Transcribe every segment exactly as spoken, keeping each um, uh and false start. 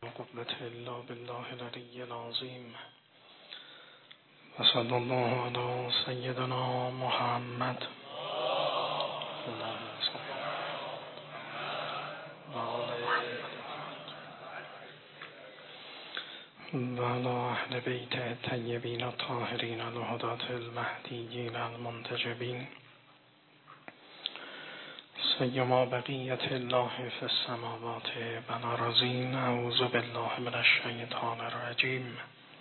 قوة إلا بالله العلي العظيم وصلى الله على سيدنا محمد وعلى أهل بيت الطيبين الطاهرين الهداة المهديين المنتجبين سيما بقية الله في السماوات والأرضين. أعوذ بالله من الشيطان الرجيم.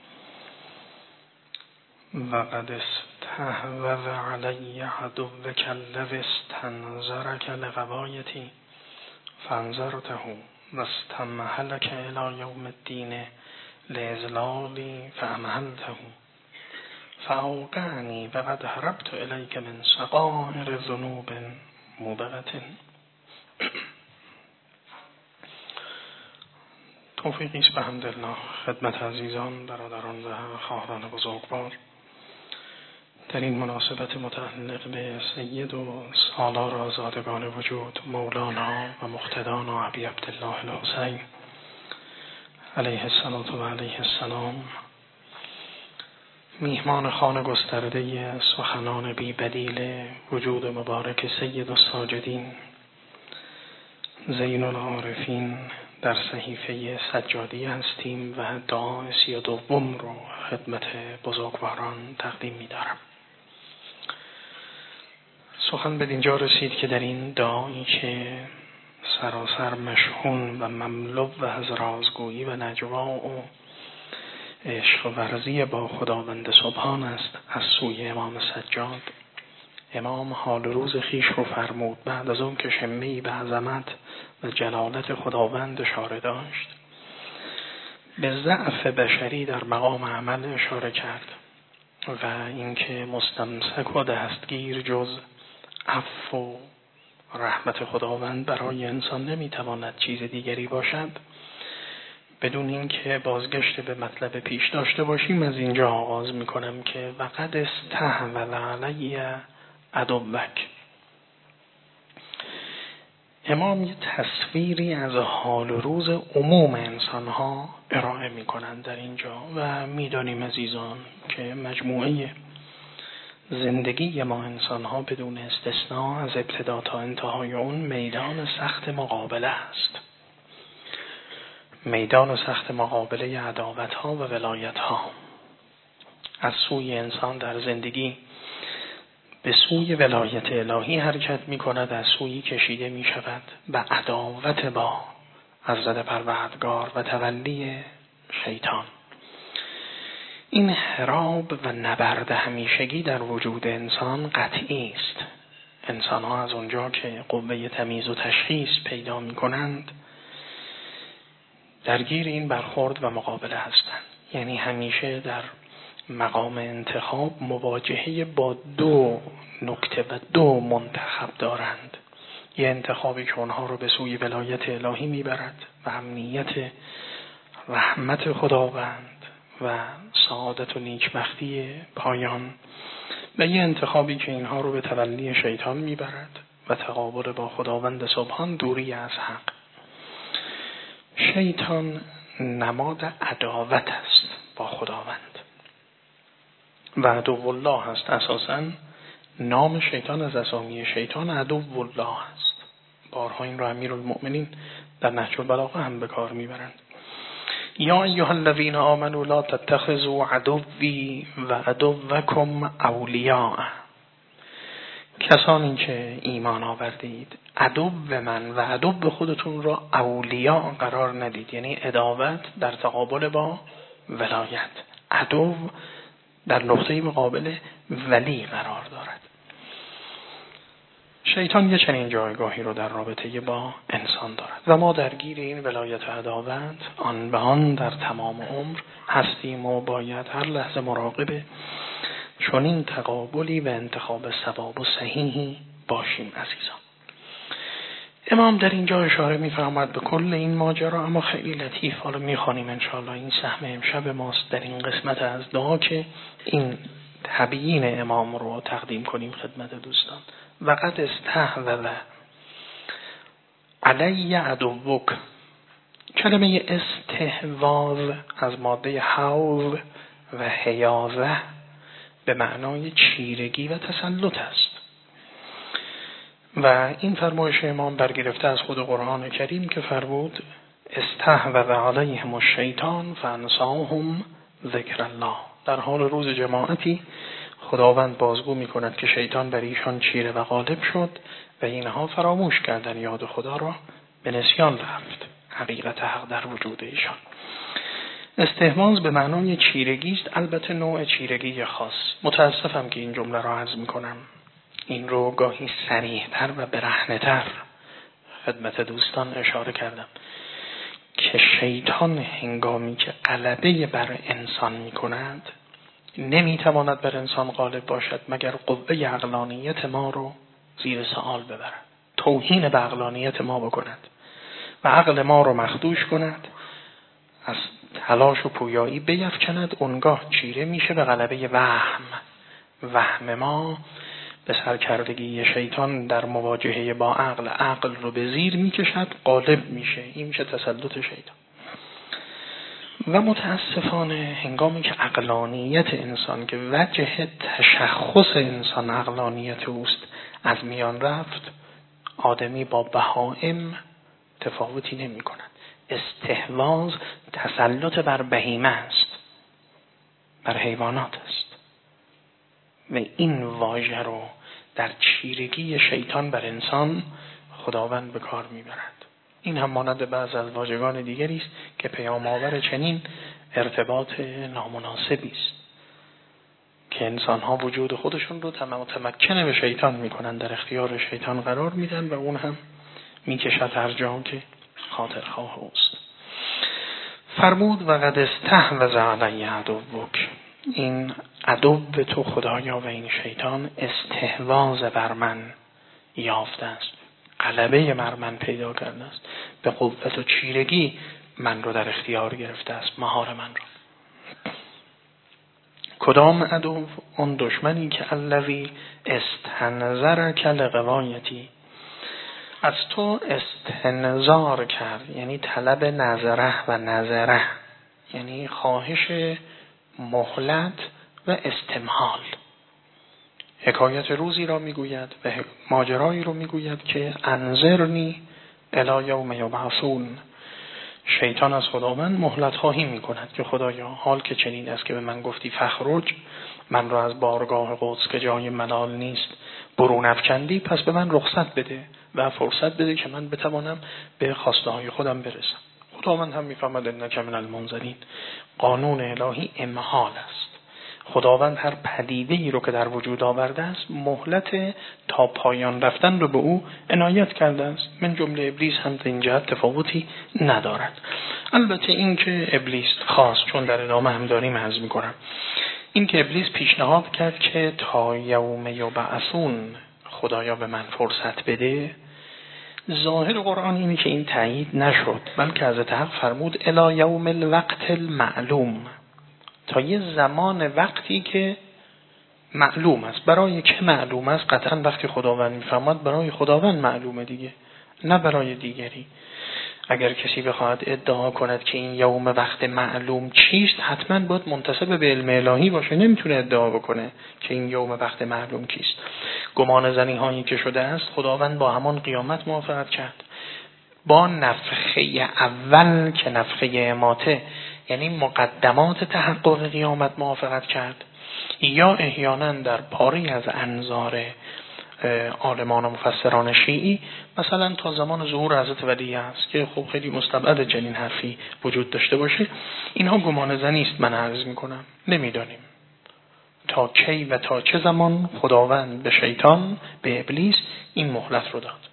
وقد استحوذ علي عدوك الذي استنظرك لغوايتي فانظرته واستمهلك إلى يوم الدين لإذلالي فأمهلته فأوقعني وقد هربت إليك من صغائر ذنوب موبقة. توفیقی است به حمدالله خدمت عزیزان، برادران و خواهران بزرگوار. در این مناسبت متعلق به سید و سالار آزادگان وجود مولانا و مقتدانا ابی عبدالله الحسین علیه الصلاة و علیه السلام، میهمان خانه گسترده سخنان بی بدیل وجود مبارک سید الساجدین زین العارفین در صحیفه سجادی هستیم و دعای سی و دوم رو خدمت بزرگواران تقدیم می دارم. سخن به دینجا رسید که در این دعایی که سراسر مشحون و مملو و از رازگویی و نجوا و عشق ورزی با خداوند سبحان است از سوی امام سجاد، امام حال روز خیش رو فرمود بعد از اون که شمه‌ای به عظمت و جلالت خداوند اشاره داشت، به ضعف بشری در مقام عمل اشاره کرد و اینکه مستمسک و دستگیر جز عفو و رحمت خداوند برای انسان نمیتواند چیز دیگری باشد. بدون اینکه بازگشت به مطلب پیش داشته باشیم از اینجا آغاز میکنم که وقد استحوذ علی عدوک. امام یه تصویری از حال روز عموم انسان ها ارائه میکنند در اینجا و میدانیم عزیزان که مجموعه زندگی ما انسان ها بدون استثناء از ابتدا تا انتهای اون میدان سخت مقابله است، میدان سخت مقابله عداوت ها و ولایت ها. از سوی انسان در زندگی به سوی ولایت الهی حرکت می کند، از سوی کشیده می شود به عداوت با حضرت پروردگار و تولی شیطان. این حراب و نبرد همیشگی در وجود انسان قطعی است. انسان ها از اونجا که قوه تمییز و تشخیص پیدا می کنند درگیر این برخورد و مقابله هستند. یعنی همیشه در مقام انتخاب مواجهه با دو نکته و دو منتخب دارند. یه انتخابی که اونها رو به سوی ولایت الهی میبرد و امنیت رحمت خداوند و سعادت و نیکبختی پایان، و یه انتخابی که اینها رو به تولی شیطان میبرد و تقابل با خداوند سبحان، دوری از حق. شیطان نماد عداوت است با خداوند و عدو الله است. اساساً نام شیطان از اسامی شیطان عدو الله است. بارها این رو امیرالمؤمنین در نهج البلاغه هم به کار میبرند. یا ایها الذین آمنوا لا تتخذوا عدوی و عدوکم اولیاء. کسانی که ایمان آوردید عدو من و عدو خودتون را اولیاء قرار ندید، یعنی عداوت در تقابل با ولایت، عدو در نقطه مقابل ولی قرار دارد. شیطان یه چنین جایگاهی رو در رابطه با انسان دارد و ما درگیر این ولایت و عداوت آن به آن در تمام عمر هستیم و باید هر لحظه مراقب چون این تقابلی و انتخاب صواب و صحیحی باشیم عزیزان. امام در اینجا اشاره می‌فرماید به کل این ماجرا، اما خیلی لطیف. حالا می‌خوانیم انشاءالله. این سهم امشب ماست در این قسمت از دعا که این تبیین امام رو تقدیم کنیم خدمت دوستان. وقد استحوذ علی عدوک، کلمه استحواذ از ماده حوض و حیازه به معنای چیرگی و تسلط است و این فرمایش امام برگرفته از خود قرآن کریم که فرمود استحوذ علیهم الشیطان فانساهم ذکر الله. در حال روز جماعتی خداوند بازگو می کند که شیطان بر ایشان چیره و غالب شد و اینها فراموش کردن یاد خدا را، به نسیان رفت حقیقت حق در وجود ایشان. استحواذ به معنای چیرگی است، البته نوع چیرگی خاص. متاسفم که این جمله را عرض می کنم، این رو گاهی صریح‌تر و برهنه‌تر خدمت دوستان اشاره کردم که شیطان هنگامی که غلبه بر انسان می کند نمیتواند بر انسان غالب باشد مگر قوه عقلانیت ما رو زیر سوال ببرد، توهین به عقلانیت ما بکند و عقل ما رو مخدوش کند، از تلاش و پویایی بیفکند. اونگاه چیره میشه به غلبه وهم. وهم ما به سرکردگی شیطان در مواجهه با عقل، عقل رو به زیر میکشد، غالب میشه. این میشه تسلط شیطان. و متاسفانه هنگامی که عقلانیت انسان که وجه تشخص انسان عقلانیت اوست از میان رفت، آدمی با بهائم تفاوتی نمی کند. استحواذ تسلط بر بهیمه است، بر حیوانات است و این واژه رو در چیرگی شیطان بر انسان خداوند به کار میبرد. این هم مانند بعض از واژگان دیگری است که پیام آور چنین ارتباط نامناسبی است که انسان‌ها وجود خودشون رو متمکن به شیطان میکنن، در اختیار شیطان قرار میدن و اون هم میکشد هر جا که خاطر خواه اوست. فرمود و قد استحوذ علی عدوک، این عدو تو خدایا و این شیطان استحواذ بر من یافته است، غلبه بر من پیدا کرده است، به قوت و چیرگی من رو در اختیار گرفته است، مهار من رو. کدام عدو؟ اون دشمنی که الذی استنظرک لغوایتی، از تو استنظار کرد، یعنی طلب نظره و نظره، یعنی خواهش مهلت و استمهال. حکایت روزی را میگوید و ماجرایی رو میگوید که انظرنی الی یوم یبعثون. شیطان از خداوند مهلت خواهی میکند که خدایا حال که چنین است که به من گفتی فخرج، من را از بارگاه قدس که جای ملال نیست برون افکندی، پس به من رخصت بده و فرصت بده که من بتوانم به خواسته های خودم برسم. خداوند هم میفهمد انک من المنظرین. قانون الهی امهال است. خداوند هر پدیده ای رو که در وجود آورده است مهلت تا پایان رفتن رو به او عنایت کرده است. من جمله ابلیس هم در این جهت تفاوتی ندارد. البته این که ابلیس خاص، چون در ادامه هم داریم عرض میکنم، این که ابلیس پیشنهاد کرد که تا یوم یبعثون خدایا به من فرصت بده، ظاهر قرآن اینه که این تایید نشد، بلکه حضرت حق فرمود الی یوم الوقت المعلوم، تا یه زمان وقتی که معلوم است. برای که معلوم است؟ قطعا وقتی خداوند میفرماد برای خداوند معلومه دیگه، نه برای دیگری. اگر کسی بخواهد ادعا کند که این یوم وقت معلوم چیست، حتما باید منتسب به علم الهی باشه، نمیتونه ادعا بکنه که این یوم وقت معلوم کیست. گمان زنی هایی که شده است خداوند با همان قیامت موافقت کرد، با نفخه اول که نفخه اماته، یعنی مقدمات تحقق قیامت موافقت کرد، یا احیانا در پاری از انظار عالمان و مفسران شیعی مثلا تا زمان ظهور حضرت ولی است که خب خیلی مستبعد چنین حرفی وجود داشته باشه. اینها گمان زنی است، من عرض میکنم نمیدانیم تا کی و تا چه زمان خداوند به شیطان، به ابلیس این مهلت رو داد.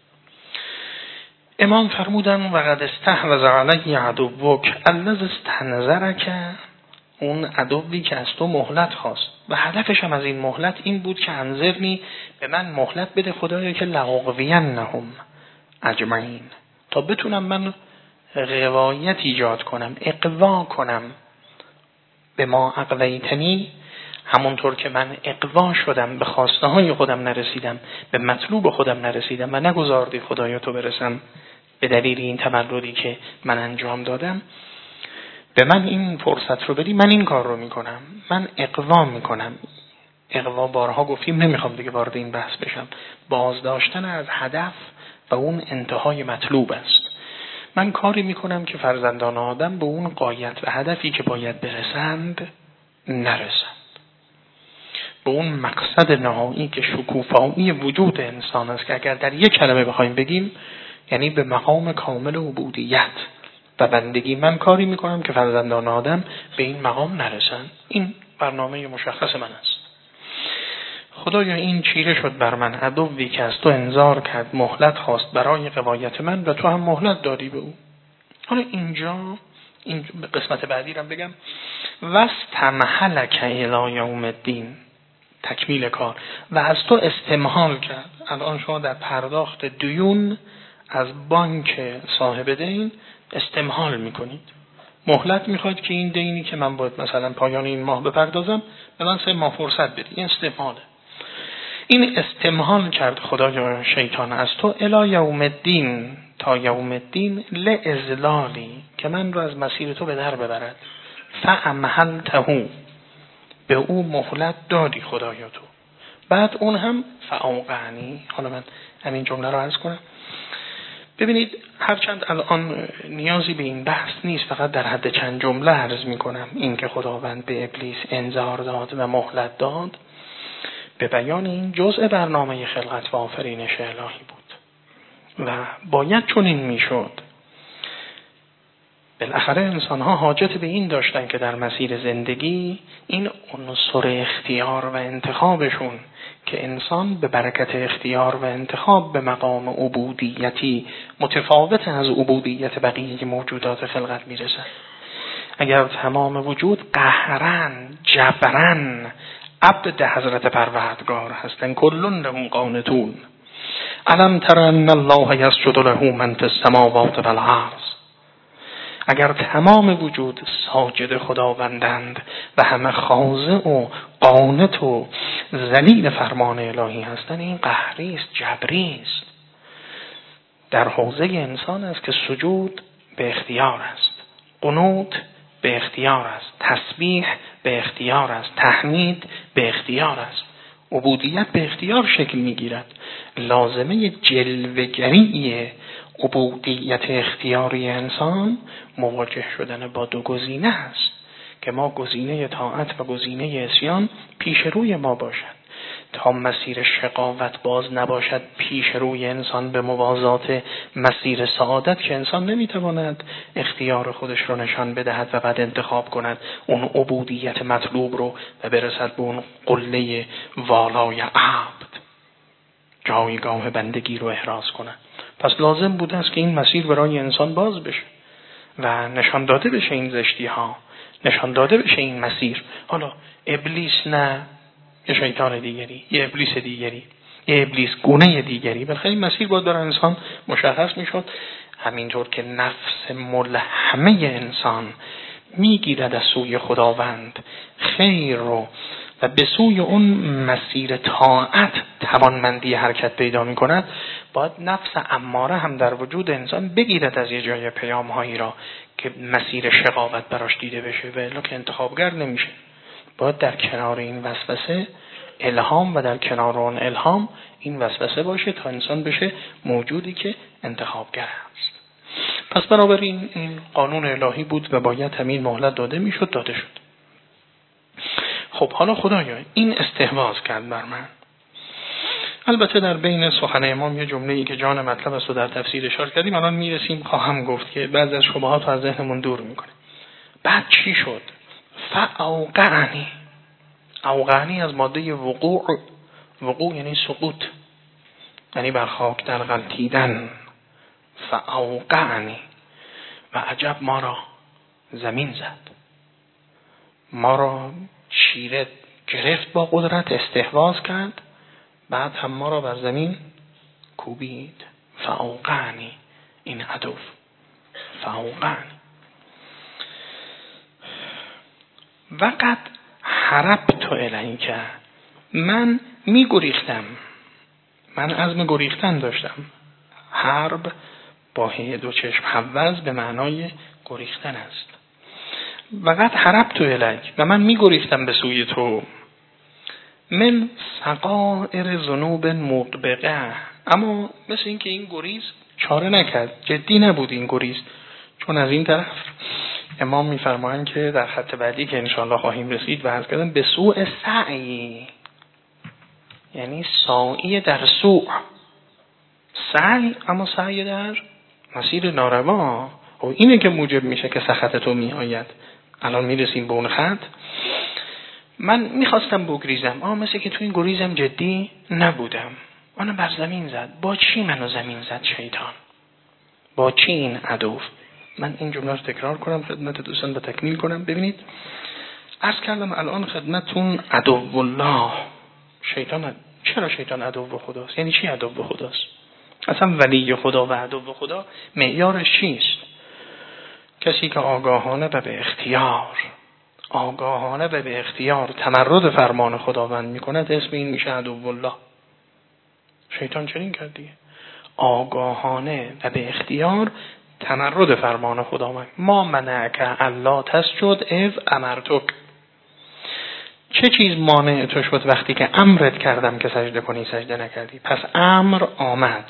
امام فرمودن و قد استحوذ علی عدوک الذی استنظرک، اون عدوی که از تو مهلت خواست و هدفش هم از این مهلت این بود که انظرنی، به من مهلت بده خدایا که لاغوینهم اجمعین، تا بتونم من غوایت ایجاد کنم، اقوا کنم. به ما اقویتنی، همونطور که من اقوا شدم، به خواسته های خودم نرسیدم، به مطلوب خودم نرسیدم و نگذاردی خدایا تو برسم به دلیل این تمردی که من انجام دادم به من این فرصت رو بدی، من این کار رو میکنم، من اقوا میکنم. اقوا بارها گفتیم، نمیخوام دیگه وارد این بحث بشم، بازداشتن از هدف و اون انتهای مطلوب است. من کاری میکنم که فرزندان آدم به اون غایت و هدفی که باید برسند نرسند، به اون مقصد نهایی که شکوفایی وجود انسان است، که اگر در یک کلمه بخوایم بگیم یعنی به مقام کامل عبودیت و بندگی. من کاری میکنم که فرزندان آدم به این مقام نرسند. این برنامه مشخص من است. خدایا این چیره شد بر من عدوی که از تو انذار کرد، مهلت خواست برای قوایت من و تو هم مهلت دادی به او. حالا اینجا این قسمت بعدی رو بگم، واستمهلک الی یوم الدین، تکمیل کار، و از تو استمهال کرد. الان شما در پرداخت دیون از بانک صاحب دین استمهال میکنید، مهلت میخواید که این دینی که من باید مثلا پایان این ماه بپردازم به من سه ماه فرصت بدید. این استمهاله. این استمهال کرد خدایا شیطان از تو الی یوم الدین، تا یوم الدین، لازلالی، که من رو از مسیر تو به در ببرد. فامهلته، به او مهلت دادی خدایا تو. بعد اون هم فاوقعنی. حالا من همین جمله رو عرض کنم. ببینید هرچند الان نیازی به این بحث نیست، فقط در حد چند جمله عرض می کنم. این که خداوند به ابلیس انذار داد و مهلت داد به بیان این جزء برنامه خلقت و آفرینش الهی بود و باید چون این می شد. بالاخره انسان ها حاجت به این داشتن که در مسیر زندگی این عنصر اختیار و انتخابشون، که انسان به برکت اختیار و انتخاب به مقام عبودیتی متفاوت از عبودیت بقیه موجودات خلقت میرسن. اگر تمام وجود قهرن جبرن عبد حضرت پروردگار هستن، کلون لهم قانتون، الم تر ان الله یسجد له من فی السماوات و الارض، اگر تمام وجود ساجد خداوندند و همه خاضع و قانت و ذلیل فرمان الهی هستند، این قهری است، جبری است. در حوزه انسان است که سجود به اختیار است، قنوت به اختیار است، تسبیح به اختیار است، تحمید به اختیار است، عبودیت به اختیار شکل میگیرد. لازمه جلوه‌گری عبودیت اختیاری انسان مواجه شدن با دو گزینه است که ما گزینه طاعت و گزینه عصیان پیش روی ما باشد. تا مسیر شقاوت باز نباشد پیش روی انسان به موازات مسیر سعادت، که انسان نمیتواند اختیار خودش رو نشان بدهد و بعد انتخاب کند اون عبودیت مطلوب رو و برسد به اون قله والای عبد، جایگاه بندگی رو احراز کند. پس لازم بوده است که این مسیر برای انسان باز بشه و نشان داده بشه این زشتی ها، نشان داده بشه این مسیر. حالا ابلیس نه، یه شیطان دیگری، یه ابلیس دیگری، یه ابلیس گونه دیگری، بلکه این مسیر باید برای انسان مشخص میشد. همینطور که نفس ملهمه انسان میگیرد از سوی خداوند خیر رو و به سوی اون مسیر طاعت توانمندی حرکت پیدا می کند، باید نفس اماره هم در وجود انسان بگیرد از یه جای پیام هایی را که مسیر شقاوت براش دیده بشه، ولی که انتخابگر نمیشه. باید در کنار این وسوسه الهام و در کنار اون الهام این وسوسه باشه تا انسان بشه موجودی که انتخابگر است. پس بنابراین این قانون الهی بود و باید همین مهلت داده میشد، داده شد. خب حالا خدایا این استحواذ کرد بر من. البته در بین سخن امام یه جمله‌ای که جان مطلب است و در تفسیر اشاره کردیم، الان میرسیم خواهم گفت که بعضی از شبهات رو از ذهنمون دور میکنه. بعد چی شد؟ فاوقعنی. اوقعنی از ماده وقوع، وقوع یعنی سقوط، یعنی بر خاک در غلتیدن. فاوقعنی، و عجب ما را زمین زد، ما را چیره گرفت با قدرت، استحواذ کرد، بعد هم ما را بر زمین کوبید. فاوقعنی، این عدو فاوقعنی. وقد حربت الیک، من می گریختم، من عزم گریختن داشتم. حرب با هی دو چشم حوز به معنای گریختن است. وقت حربت الیک، و من می گریختم به سوی تو، من صغائر ذنوب مطبقه، اما مثل این که این گریز چاره نکرد، جدی نبود این گریز. چون از این طرف امام میفرمایند که در خط بعدی که انشاءالله خواهیم رسید و عرض کردم به سوء سعی، یعنی سعی در سوء، سعی اما سعی در مسیر ناروا، و اینه که موجب میشه که سخط تو می آید. الان میرسیم به اون خط. من میخواستم بگریزم، اما مثل که تو این گریزم جدی نبودم. منو بر زمین زد. با چی منو زمین زد شیطان؟ با چی این عدو؟ من این جمله رو تکرار کنم خدمت دوستان و تکمیل کنم. ببینید عرض کردم الان خدمتون عدو الله شیطان. چرا شیطان عدو خداست؟ یعنی چی عدو خداست؟ اصلا ولی خدا و عدو خدا معیارش چیست؟ کسی که آگاهانه و به اختیار آگاهانه و به اختیار تمرد فرمان خداوند میکند، اسم این میشه عدو الله. شیطان چنین کرد دیگه، آگاهانه و به اختیار تمرد فرمان خداوند. ما منعک الا تسجد اذ امرتک، چه چیز مانع تو شد وقتی که امرت کردم که سجده کنی سجده نکردی؟ پس امر آمد،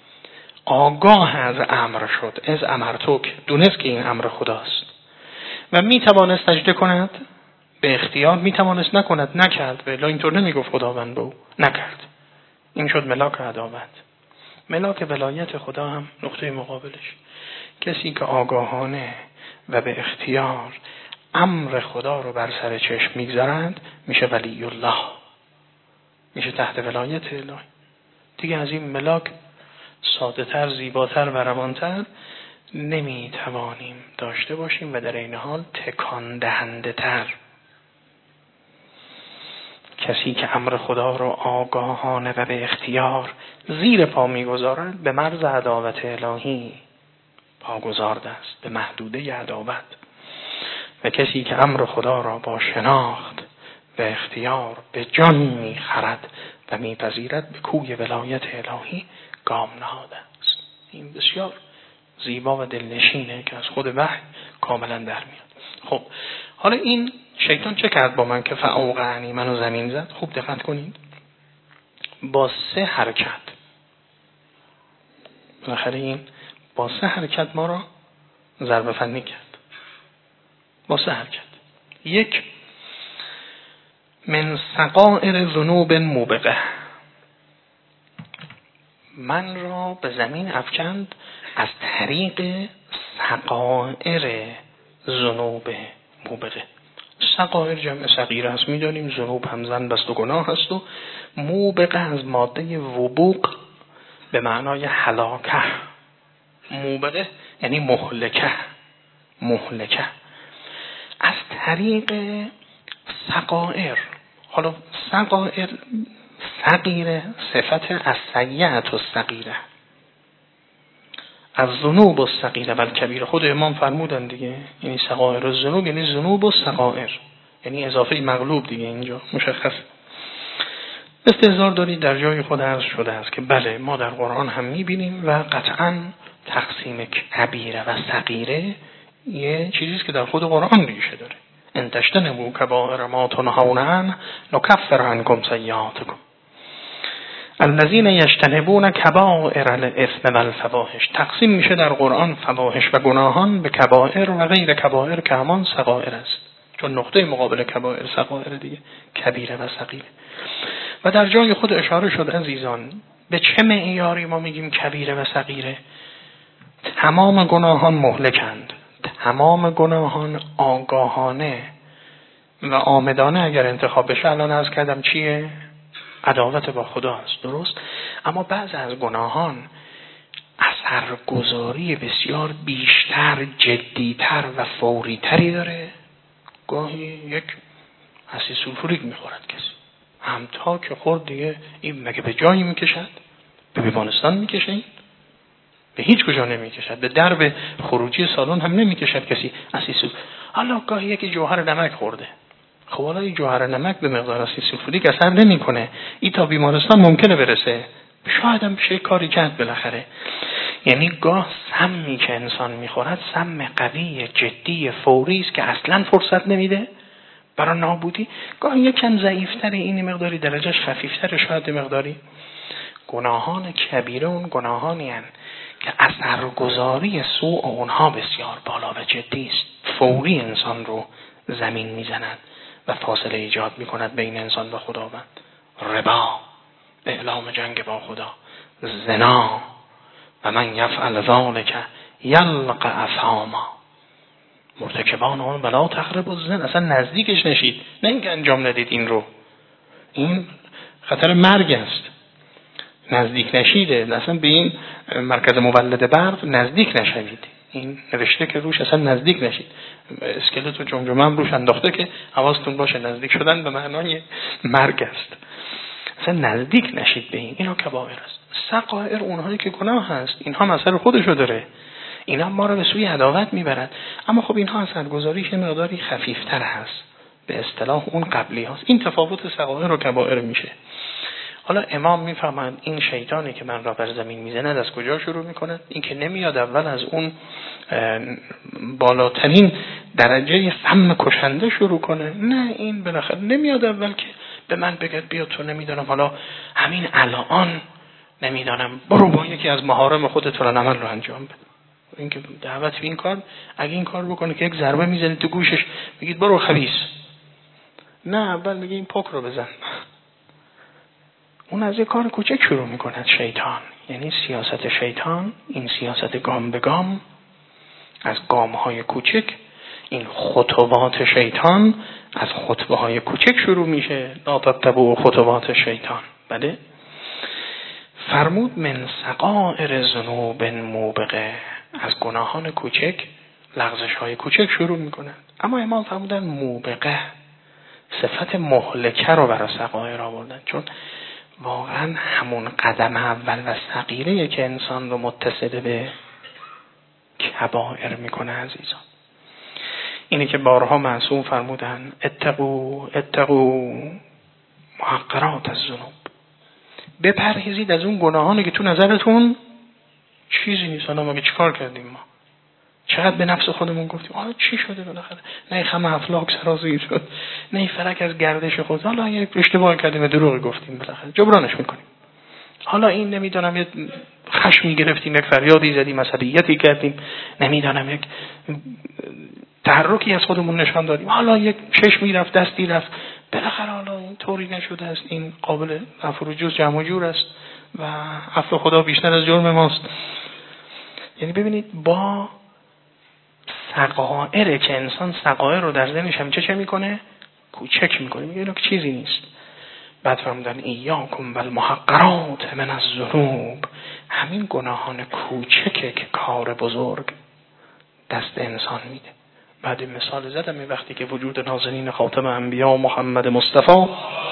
آگاه از امر شد، از امرتک، دونست که این امر خداست و می توانست سجده کند به اختیار، می توانست نکند، نکرد. ولی اینطور نمیگفت خداوند به او، نکرد. این شد ملاک عداوت. ملاک ولایت خدا هم نقطه مقابلش، کسی که آگاهانه و به اختیار امر خدا رو بر سر چشم میگذارند میشه ولی الله، میشه تحت ولایت الهی. دیگه از این ملاک ساده تر، زیباتر و روانتر نمیتوانیم داشته باشیم و در این حال تکان دهنده تر. کسی که امر خدا رو آگاهانه و به اختیار زیر پا میگذارد به مرز عداوت الهی پا گذارده است، به محدوده عداوت. و کسی که امر خدا را با شناخت و اختیار به جان میخرد و میپذیرد به کوی ولایت الهی گام نهاده است. این بسیار زیبا و دلنشینه که از خود وحی کاملا در میاد. خب حالا این شیطان چه کرد با من که فاوقعنی، منو زمین زد؟ خوب دقت کنید، با سه حرکت. بالاخره این با سه حرکت ما را ضربه فنی کرد. با سه حرکت. یک، من صغائر ذنوب موبقه، من را به زمین افکند از طریق صغائر ذنوب موبقه. صغائر جمع صغیره هست، میدانیم ذنوب هم زن بست و گناه هست، و موبقه از ماده وبوق به معنای هلاکه. موبقه یعنی مهلکه، مهلکه از طریق صغائر. حالا صغائر صغیره صفت از سیئت و صغیره، از ذنوب و صغیره و کبیره. خود امام فرمودن دیگه، یعنی صغائر الذنوب یعنی ذنوب و صغائر، یعنی اضافه مغلوب دیگه. اینجا مشخص استظهار دارید در جای خود عرض شده است که بله ما در قرآن هم میبینیم و قطعا تقسیم کبیره و صغیره یه چیزیست که در خود قرآن ریشه داره. ان تجتنبوا کبائر ما تنهون عنه نکفر عنکم سیئاتکم الذین یجتنبون کبائر الاثم والفواحش. تقسیم میشه در قرآن فواحش و گناهان به کبائر و غیر کبائر که همان صغائر است، چون نقطه مقابل کبائر صغائر دیگه، کبیره و صغیره. و در جای خود اشاره شد عزیزان به چه معیاری ما میگیم کبیره و صغیره؟ تمام گناهان مهلکند، تمام گناهان آگاهانه و آمدانه اگر انتخاب بشه، الان عرض کردم چیه؟ عداوت با خدا است، درست؟ اما بعض از گناهان اثرگذاری بسیار بیشتر، جدیتر و فوریتری داره. گاهی یک حسی سولفوریک میخورد کسی، همتا که خورد دیگه این مگه به جایی میکشد؟ به بیمارستان میکشه؟ این به هیچ کجا نمیکشد، به درب خروجی سالن هم نمیکشد کسی حسی سول. حالا گاهی یکی جوهر نمک خورده، خب حالا این جوهر نمک به مقدار حسی سولفوریک اثر نمیکنه، این تا بیمارستان ممکنه برسه، شاید هم بشه کاری کرد بالاخره. یعنی گاه سمی که انسان میخورد سم قوی جدی فوری است که اصلا فرصت نمیده برای نابودی. گاه یکم ضعیفتره، این مقداری درجهش خفیفتره، شاید مقداری. گناهان کبیره اون گناهانی هستند که اثرگذاری سوء اونها بسیار بالا و جدی است، فوری انسان رو زمین میزنند و فاصله ایجاد میکند بین انسان و خداوند. ربا، اعلام جنگ با خدا، زنا، و من یفعل ذلک یلقى اثاما، مرتکبان آن ولا تقربوا الزنا، اصلا نزدیکش نشید، نه اینکه انجام ندید این رو، این خطر مرگ است، نزدیک نشیده، اصلا به این مرکز مولد برق نزدیک نشوید، این نوشته که روش اصلا نزدیک نشید، اسکلت و جمجمه هم روش انداخته که حواستون باشه نزدیک شدن به معنای مرگ است، اصلا نزدیک نشید به این. اینا کبائر است. صغائر اونهایی که گناه هست، اینها مسئله خودشو داره، اینا ما رو به سوی عداوت میبرد، اما خب اینها اثرگذاریش مقداری خفیفتر هست، به اصطلاح اون قبلی هست. این تفاوت صغائر و کبائر میشه. حالا امام میفهمند این شیطانی که من را بر زمین میزند از کجا شروع میکند؟ این که نمیاد اول از اون بالاترین درجه سم کشنده شروع کنه، نه، این بالاخره نمیاد اول که به من بگد بیا تو نمیدونم حالا همین الان نمیدونم برو با یکی از محارم خودت فلان عمل رو انجام بده. این که دعوت به این کار، اگه این کار بکنه که یک ضربه میزنید تو گوشش میگید برو خبیث، نه، اول میگه این پک رو بزن. اون از یک کار کوچک شروع میکند شیطان. یعنی سیاست شیطان، این سیاست گام به گام، از گام های کوچک، این خطوات شیطان از خطوه های کوچک شروع میشه. لا تتبعوا خطوات شیطان. بله، فرمود من صغائر ذنوب موبقه، از گناهان کوچک، لغزش های کوچک شروع میکنند. اما امام فرمودن موبقه، صفت مهلکه رو برای صغائر آوردن، چون واقعا همون قدم اول و صغیره که انسان رو متصل به کبائر میکنه عزیزان. اینه که بارها معصوم فرمودن اتقوا اتقوا محقرات الذنوب، بپرهیزید از اون گناهانی که تو نظرتون چیزی نیست. حالا ما چیکار کردیم؟ ما چقدر به نفس خودمون گفتیم حالا چی شده بالاخره؟ نه خم افلاک سرازیر شد، نه فرق از گردش خود، حالا یک اشتباه کردیم، دروغ گفتیم، بالاخره جبرانش میکنیم. حالا این نمیدونم یک خشمی گرفتیم، یک فریادی زدیم، عصبیتی کردیم، نمیدونم یک تحرکی از خودمون نشان دادیم، حالا یک چشمی رفت، دستی رفت، بالاخره حالا این طوری نشده است، این قابل عفو و جز جمع و جور است و عفو خدا بیشتر از جرم ماست. یعنی ببینید با صغائر که انسان صغائر رو در ذهنش هم چه چه میکنه؟ کوچک میکنه، میگه اینا که چیزی نیست. بعد فرمودن ایاکم والمحقرات من الذنوب، همین گناهان کوچکه که کار بزرگ دست انسان میده. بعد این مثال زدم این وقتی که وجود نازنین خاتم انبیا محمد مصطفی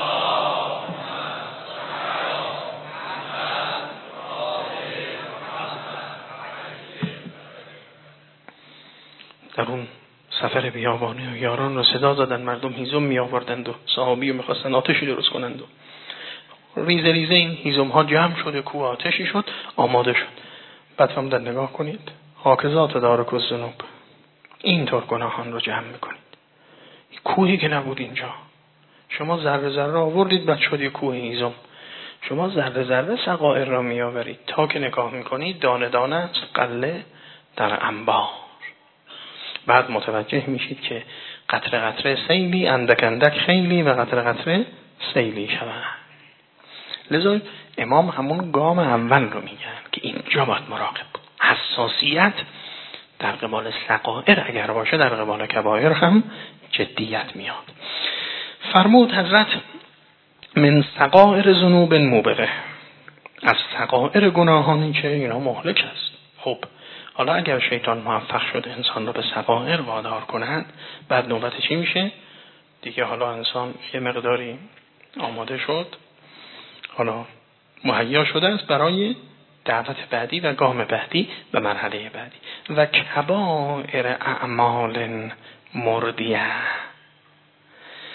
در اون سفر بیابانی و یاران رو صدا دادن، مردم هیزم می آوردند و صحابی رو میخواستن آتشی درست کنند و ریزه ریزه این هیزم ها جمع شده، کوه آتشی شد، آماده شد. بعد فرمودن نگاه کنید، هاکذا تدارک الذنوب، اینطور گناهان رو جمع میکنید. کوهی که نبود اینجا، شما ذره ذره آوردید بعد شد یه کوه هیزم. شما ذره ذره صغائر را می آورید تا که نگاه میکنید دانه دانه است قله در انبار. بعد متوجه میشید که قطره قطره سیلی، اندک اندک خیلی و قطره قطره سیلی شود. لذا امام همون گام اول رو میگن که اینجا باید مراقب بود. حساسیت در قبال صغائر اگر باشه در قبال کبائر هم جدیت میاد. فرمود حضرت من صغائر ذنوب موبقه، از صغائر گناهانی که اینا مهلک است. خب حالا اگر شیطان موفق شد انسان رو به صغائر وادار کند، بعد نوبت چی میشه؟ دیگه حالا انسان یه مقداری آماده شد، حالا مهیا شده است برای دعوت بعدی و گام بعدی و مرحله بعدی. و کبائر اعمال مردیه،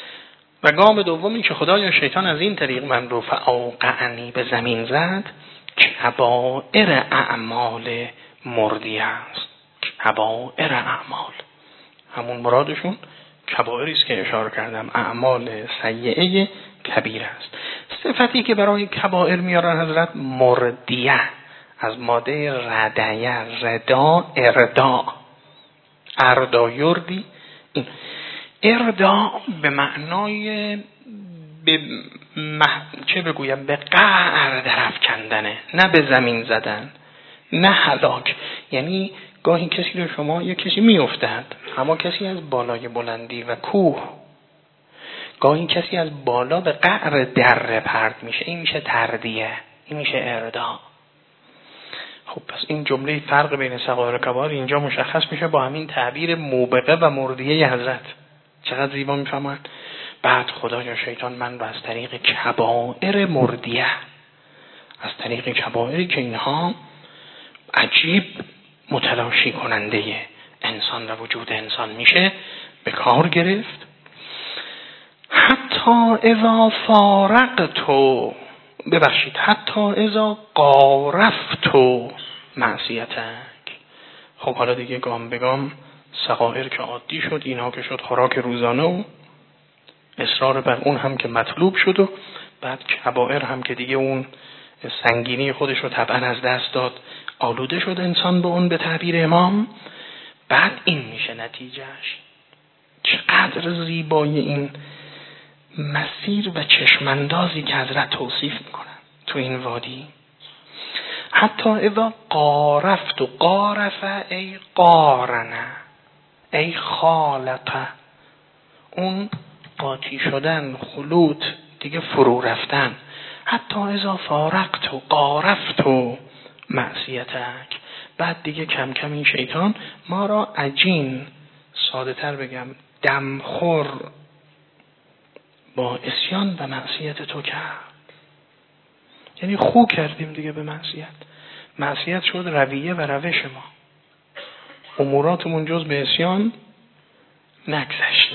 و گام دومی که خدایا شیطان از این طریق من رو فاوقعنی به زمین زد کبائر اعمال مردیه است. کبائر اعمال همون مرادشون کبائری است که اشاره کردم، اعمال سیئه کبیره است. صفتی که برای کبائر میارن حضرت مردیه، از ماده ردیه، ردا، اردا، اردا یردی. این اردا به معنای به مح... چه بگویم به قعر درف کندنه، نه به زمین زدن، نه هلاک. یعنی گاهی کسی رو شما یک کسی میافتد، اما کسی از بالای بلندی و کوه، گاهی کسی از بالا به قعر دره پرت میشه، این میشه تردیه، این میشه اردا. خب پس این جمله فرق بین صغائر و کبائر اینجا مشخص میشه با همین تعبیر موبقه و مردیه حضرت. چقدر زیبا میفهمند. بعد خدا یا شیطان من رو از طریق کبائر مردیه، از طریق کبائری که اینها عجیب متلاشی کننده انسان و وجود انسان میشه به کار گرفت. حتی اذا فارقتو، ببخشید حتی اذا قارفتو معصیتک. خب حالا دیگه گام به گام صغائر که عادی شد، اینها که شد خوراک روزانه و اصرار بر اون هم که مطلوب شد، و بعد کبائر هم که دیگه اون سنگینی خودش رو طبعا از دست داد، آلوده شد انسان به اون به تعبیر امام. بعد این میشه نتیجهش. چقدر زیبای این مسیر و چشماندازی که حضرت توصیف میکنن تو این وادی. حتی اذا قارفت، و قارفه ای قارنه ای خالطه، اون قاطی شدن، خلوط، دیگه فرو رفتن. حتی اذا فارقت و قارفت و معصیتک، بعد دیگه کم کم این شیطان ما را عجین، ساده تر بگم دمخور با اسیان و معصیت تو کرد. یعنی خو کردیم دیگه به معصیت. معصیت شد رویه و روش ما، اموراتمون جز به اسیان نگذشت.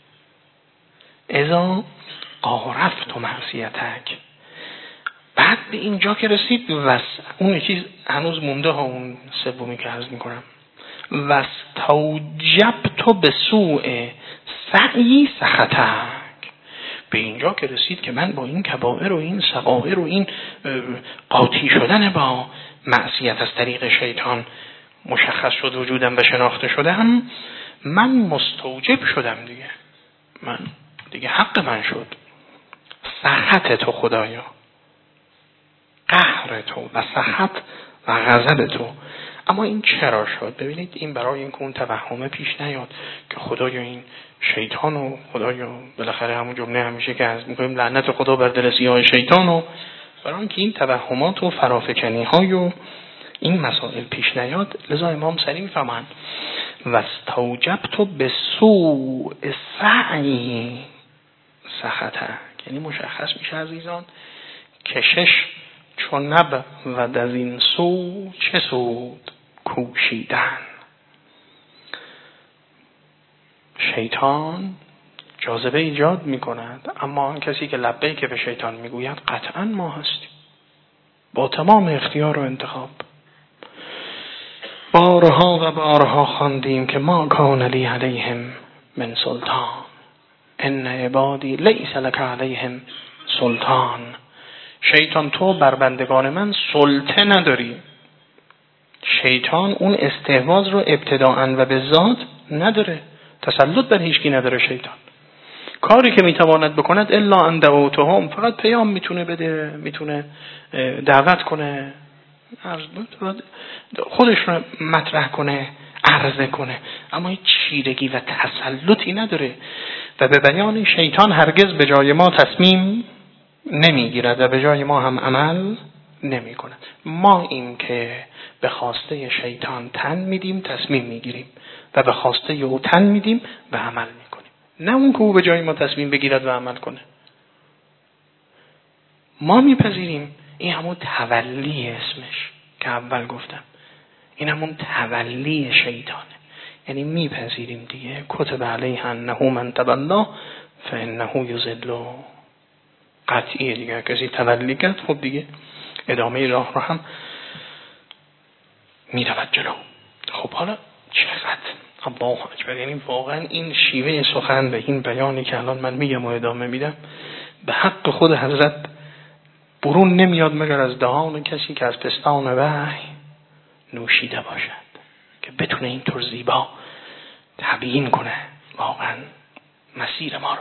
اذا قارفت و معصیتک. بعد به اینجا که رسید وس، اون یکی هنوز مونده ها، اون سومی که عرض میکنم، واستوجبت به سوء سعی سخطک. به اینجا که رسید که من با این کبائر و این صغائر و این قاطی شدن با معصیت از طریق شیطان مشخص شد وجودم و شناخته شدم، من مستوجب شدم دیگه، من دیگه حق من شد سخط تو خدایا، قهر تو و سخط و غضب تو. اما این چرا شد؟ ببینید این برای این که اون توهمه پیش نیاد که خدایا این شیطان و خدایا بالاخره همون جمله همیشه که از میگیم لعنت خدا بر دل سیاه شیطان، و برای اینکه این توهمات و فرافکنی های و این مسائل پیش نیاد، لذا امام سری میفهمند واستوجبت بسوء سعی سخطک. یعنی مشخص میشه عزیزان کشش چون نب و از این سو چه سود کوشیدن. شیطان جاذبه ایجاد میکند، اما آن کسی که لبیک که به شیطان میگوید قطعا ما هستیم با تمام اختیار و انتخاب. بارها و بارها خواندیم که ما کان لی علیهم من سلطان ان عبادی لیس لک علیهم سلطان. شیطان تو بر بندگان من سلطه نداری. شیطان اون استحواذ رو ابتداءً و به ذات نداره، تسلط بر هیچکی نداره. شیطان کاری که میتواند بکند الا ان دعوتهم، فقط پیام میتونه بده، میتونه دعوت کنه، خودش رو مطرح کنه، عرضه کنه، اما هیچ چیرگی و تسلطی نداره. و به بیان شیطان هرگز به جای ما تصمیم نمیگیرد و به جای ما هم عمل نمی کند. ما این که به خواسته شیطان تن میدیم تصمیم میگیریم و به خواسته او تن میدیم و عمل میکنیم، نه اون که او به جای ما تصمیم بگیرد و عمل کنه. ما میپذیریم. این همون تولی اسمش که اول گفتم، این همون تولی شیطانه. یعنی میپذیریم دیگه کتب علیه انه من تبلا فانه یضل. قطعیه دیگه، کسی تولی کرد خب دیگه ادامه راه رو هم میرود جلو. خب حالا چقدر الله اکبر، یعنی واقعا این شیوه سخن و این بیانی که الان من میگم و ادامه میدم به حق خود حضرت برون نمیاد مگر از دهان کسی که از پستان وحی نوشیده باشد، که بتونه اینطور زیبا تبیین کنه واقعا مسیر ما رو.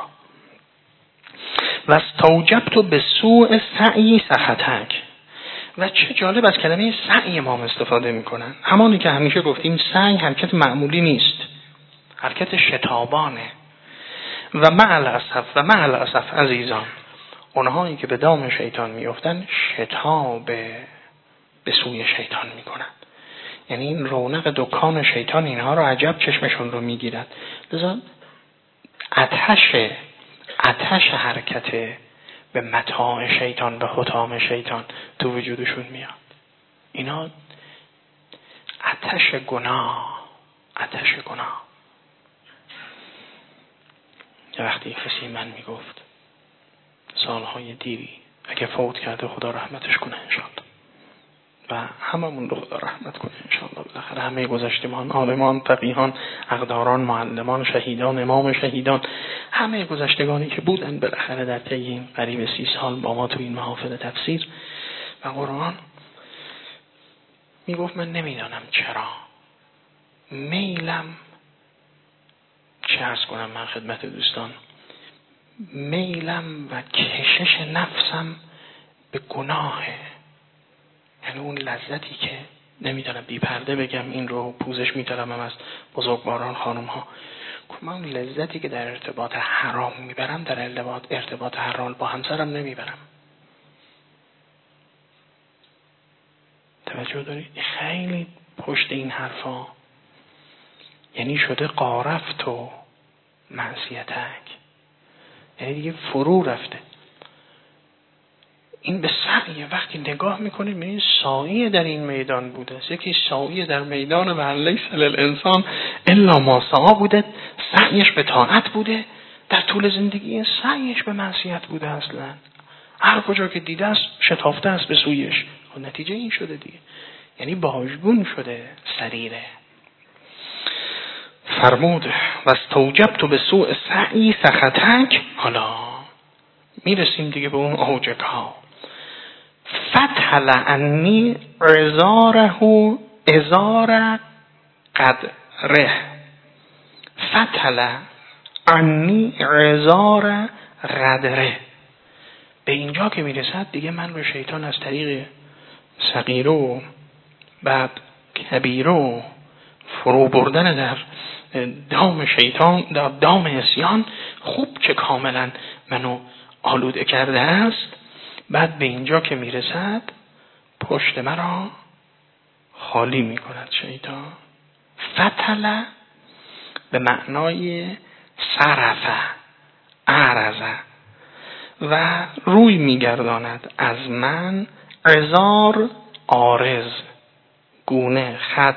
و استوجبت به سوء سعی سخطک. و چه جالب، از کلمه سعی ما استفاده میکنن، همانی که همیشه گفتیم سعی حرکت معمولی نیست، حرکت شتابانه. و مع الاسف و مع الاسف عزیزان، اونهایی که به دام شیطان میافتن شتاب به سوی شیطان میکنن، یعنی این رونق دکان شیطان اینها رو عجب چشمشون رو میگیرد. لذا آتش آتش حرکت به متاع شیطان، به حطام شیطان تو وجودشون میاد. اینا آتش گناه، آتش گناه. یه وقتی کسی من میگفت سالهای دیری اگه فوت کرده خدا رحمتش کنه انشالله، و هممون رو خدا رحمت کنه انشالله. بالاخره همه گذشتگان، عالمان، فقیهان، اقداران، معلمان، شهیدان، امام شهیدان، همه گذشتگانی که بودن بالاخره در طی این قریب سی سال با ما تو این محافل تفسیر و قرآن، میگفت من نمیدانم چرا میلم، چه عرض کنم من خدمت دوستان، میلم و کشش نفسم به گناهه. یعنی اون لذتی که نمیدونم بی پرده بگم این رو پوزش میطلبم از بزرگواران خانم ها، من اون لذتی که در ارتباط حرام میبرم در ارتباط ارتباط حلال با همسرم نمیبرم. توجه دارید؟ خیلی پشت این حرفا یعنی شده قارفت و معصیتک، یعنی دیگه فرو رفته. این به سعی وقتی نگاه میکنید میبینید سعی در این میدان بوده، یکی سعی در میدان و لیس للانسان الا ما سعی بوده، سعیش به طاعت بوده، در طول زندگی سعیش به معصیت بوده. اصلا هر کجا که دیده است شتافته است به سویش، و نتیجه این شده دیگه، یعنی باژگون شده سریره. فرمود و استوجبت به سوء سعی سخطک. حالا میرسیم دیگه به اون اوجک ها. فتح لعنی ازاره ازار قدره، فتح لعنی ازار قدره. به اینجا که میرسد دیگه من رو شیطان از طریق صغیره و بعد کبیره و فرو بردن در دام شیطان، در دام عصیان خوب که کاملا منو آلوده کرده است. بعد به اینجا که میرسد پشت مرا خالی میکند شیطان. فتله به معنای صرفه، اعرضه، و روی میگرداند از من، عذار عارض، گونه، خط.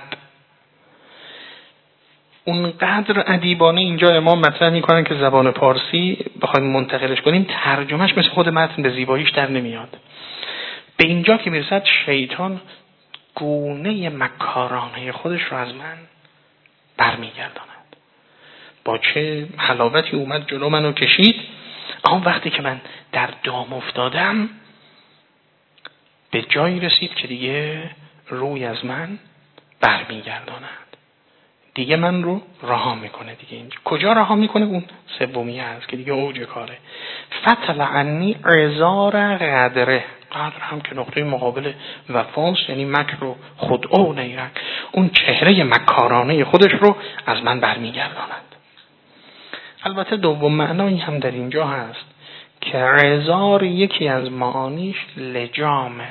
اونقدر ادیبانه اینجا امام مطرح میکنن که زبان پارسی بخوایم منتقلش کنیم ترجمهش مثل خود متن به زیباییش در نمیاد. به اینجا که میرسد شیطان گونه مکارانه خودش رو از من برمیگرداند. با چه حلاوتی اومد جلو منو کشید، اما وقتی که من در دام افتادم به جایی رسید که دیگه روی از من برمیگرداند، دیگه من رو رها میکنه. دیگه اینجا کجا رها میکنه؟ اون سومیه هست که دیگه اوج کاره. فتل عنی عذار قدره، قدر هم که نقطه مقابل وفاست، یعنی مکر و خدعه و نیرک، اون چهره مکارانه خودش رو از من برمیگرداند. البته دوم معنایی هم در اینجا هست که عذار یکی از معانیش لجامه،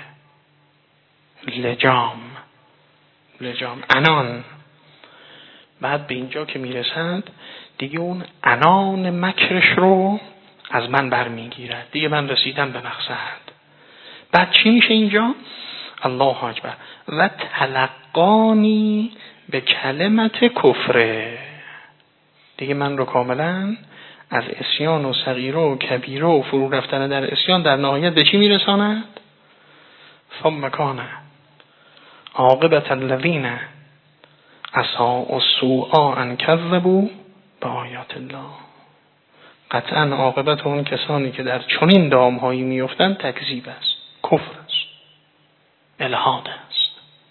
لجام، لجام، عنان. بعد به اینجا که میرسند دیگه اون عنان مکرش رو از من برمیگیرد، دیگه من رسیدم به مقصد. بعد چی میشه اینجا؟ الله اکبر. و تلقانی به کلمت کفره، دیگه من رو کاملا از عصیان و صغیره و کبیره و فرو رفتن در عصیان در نهایت به چی میرساند؟ ثم کان عاقبة الذین اساءوا السوء ان کذبوا بآیات الله. قطعا عاقبت اون کسانی که در چنین دامهایی میافتند تکذیب است، کفر است، الحاد است.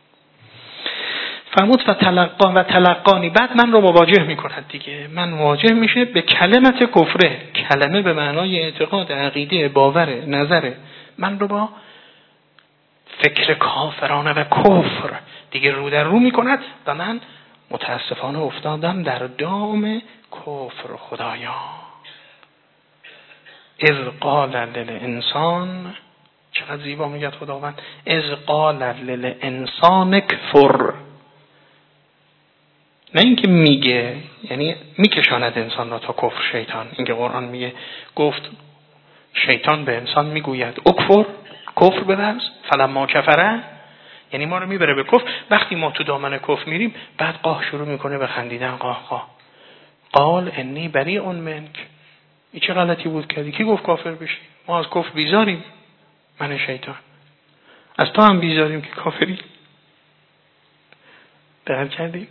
فرمود و تلقا و تلقانی، بعد من رو مواجه میکند دیگه، من مواجه میشه به کلمت کفره، کلمه به معنای اعتقاد، عقیده، باور، نظر، من رو با فکر کافرانه و کفر دیگه رو در رو میکند و من متاسفانه افتادم در دام کفر. خدایا اذ قال للانسان، چقدر زیبا میگه خداوند، اذ قال للانسان کفر، نه اینکه میگه، یعنی میکشاند انسان را تا کفر. شیطان، اینکه قرآن میگه گفت شیطان به انسان میگوید اکفر، کفر بورز، فلما کفره، یعنی ما رو میبره به کفر. وقتی ما تو دامن کفر میریم، بعد قاه شروع میکنه به خندیدن، قاه قاه. قال انی بریء منک، این چه غلطی بود کردی؟ کی گفت کافر بشی؟ ما از کفر بیزاریم، من شیطان، از تو هم بیزاریم که کافری. درک کردیم؟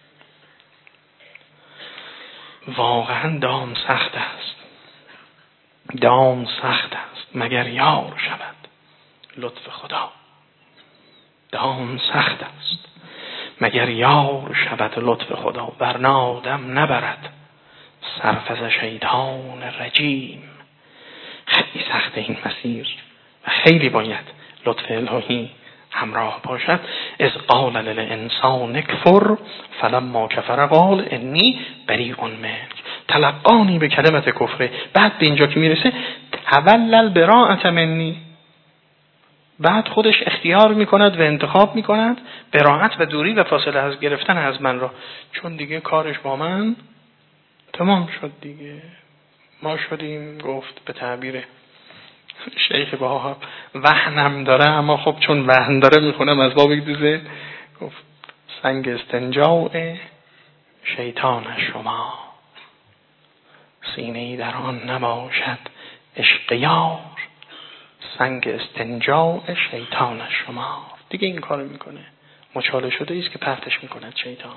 واقعا دام سخت است، دام سخت است مگر یار شود لطف خدا. دام سخت است مگر یار شود لطف خدا، ورنه آدم نبرد سرفز شیطان رجیم. خیلی سخت این مسیر و خیلی باید لطف الهی همراه باشد. اذ قال للانسان کفر فلما کفر قال انی بریء منک، تلقانی به کلمت کفره. بعد به اینجا که میرسه تولل براءة منی، بعد خودش اختیار میکند و انتخاب میکند براءت و دوری و فاصله از گرفتن از من را، چون دیگه کارش با من تمام شد دیگه. ما شدیم، گفت به تعبیر شیخ باها وهنم داره، اما خب چون وهن داره میخونم از باب دوزه، گفت سنگ استنجاء شیطان شما، سینه‌ای در آن نباشد عشق یار، سنگ استنجاء شیطان شما. دیگه این کارو میکنه، مچاله شده ایست که پرتش میکند شیطان.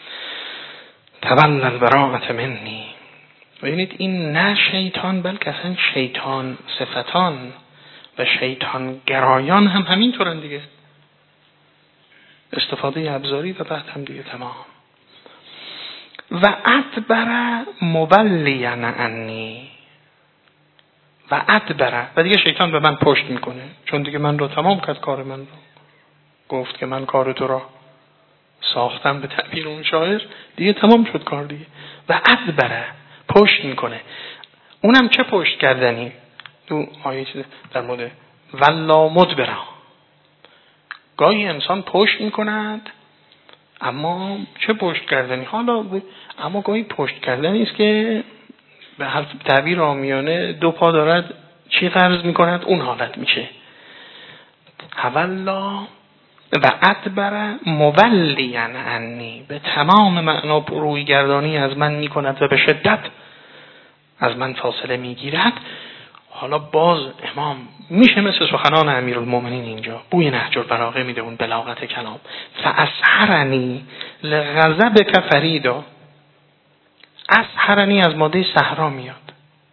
تولل براءة منی. ببینید این نه شیطان، بلکه اصلا شیطان صفتان و شیطان گرایان هم همینطورن دیگه، استفاده ابزاری و بعد هم دیگه تمام. و ادبر مولیا عنی، و ادبر، و دیگه شیطان به من پشت میکنه، چون دیگه من رو تمام کرد، کار من رو گفت که من کار تو را ساختم، به تعبیر اون شاعر دیگه تمام شد کار دیگه. و ادبر، پشت میکنه. اونم چه پشت کردنی؟ دو آیه چیز در مورد ولا مدبرا، گاهی انسان پشت میکند اما چه پشت کردنی؟ حالا اما گاهی پشت کردنی است که به حرف تعبیر عامیانه دو پا دارد چی فرض میکند، اون حالت میشه. حوالا و ادبر مولیا عنی، به تمام معنا روی گردانی از من میکند و به شدت از من فاصله میگیرد. حالا باز امام میشه مثل سخنان امیرالمومنین اینجا بوی نهج البلاغه میده، اون بلاغت کلام. فاسحرنی لغضبک فریدا، اسحرنی از ماده صحرا میاد،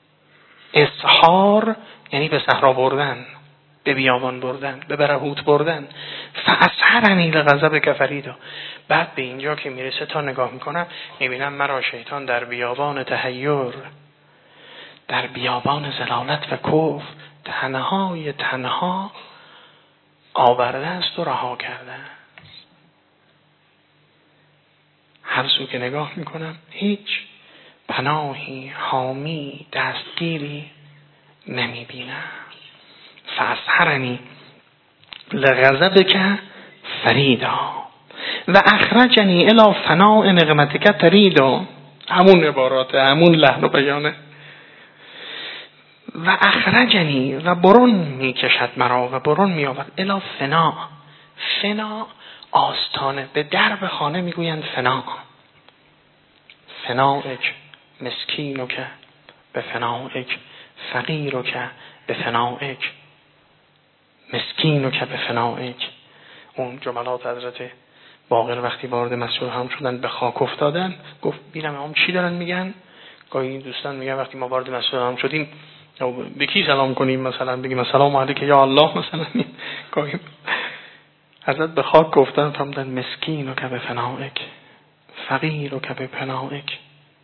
اسحار یعنی به صحرا بردن، به بیابان بردن، به برهوت بردن. فاسحرنی لغضبک فریدا. بعد به اینجا که میرسه تا نگاه میکنم میبینم مرا شیطان در بیابان تحیر، در بیابان زلالت و کفر، تنهای تنها آورده است و رها کرده است. هر سو که نگاه میکنم هیچ پناهی، حامی، دستگیری نمیبینم. فاسحرنی لغضبک فریدا و اخرجنی الی فناء نقمتک تریدا. همون عبارات، همون لحن و بیانه. و اخرجنی، و برون میکشد مرا و برون میآورد، الی فنا. فنا آستانه، به درب خانه میگویند فنا. فنائک مسکینک به فنائک، فقیرک به فنائک. مسکین و که به فنائک. اون جملات حضرت باقر وقتی وارد مسجد هم شدن به خاک افتادن، گفت ببینم هم چی دارن میگن. گاهی دوستان میگن وقتی ما وارد مسجد هم شدیم به کی سلام کنیم، مثلا بگیم السلام علیک یا الله مثلا. گاهی حضرت به خاک افتادن فرمودن مسکین و که به فنائک، فقیر و که به فنائک،